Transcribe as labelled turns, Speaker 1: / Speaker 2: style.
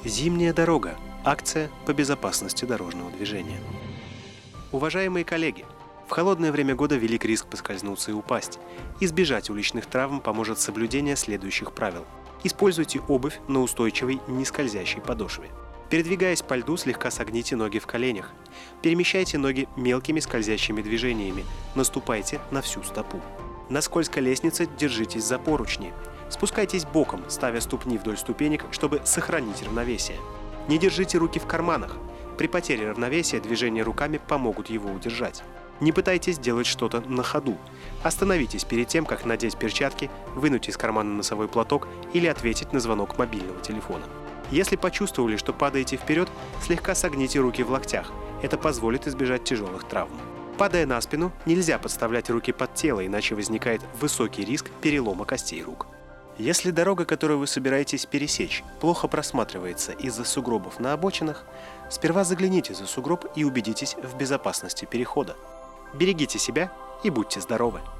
Speaker 1: Зимняя дорога. Акция по безопасности дорожного движения. Уважаемые коллеги, в холодное время года велик риск поскользнуться и упасть. Избежать уличных травм поможет соблюдение следующих правил. Используйте обувь на устойчивой, нескользящей подошве. Передвигаясь по льду, слегка согните ноги в коленях. Перемещайте ноги мелкими скользящими движениями. Наступайте на всю стопу. На скользкой лестнице держитесь за поручни. Спускайтесь боком, ставя ступни вдоль ступенек, чтобы сохранить равновесие. Не держите руки в карманах. При потере равновесия движения руками помогут его удержать. Не пытайтесь делать что-то на ходу. Остановитесь перед тем, как надеть перчатки, вынуть из кармана носовой платок или ответить на звонок мобильного телефона. Если почувствовали, что падаете вперед, слегка согните руки в локтях. Это позволит избежать тяжелых травм. Падая на спину, нельзя подставлять руки под тело, иначе возникает высокий риск перелома костей рук. Если дорога, которую вы собираетесь пересечь, плохо просматривается из-за сугробов на обочинах, сперва загляните за сугроб и убедитесь в безопасности перехода. Берегите себя и будьте здоровы!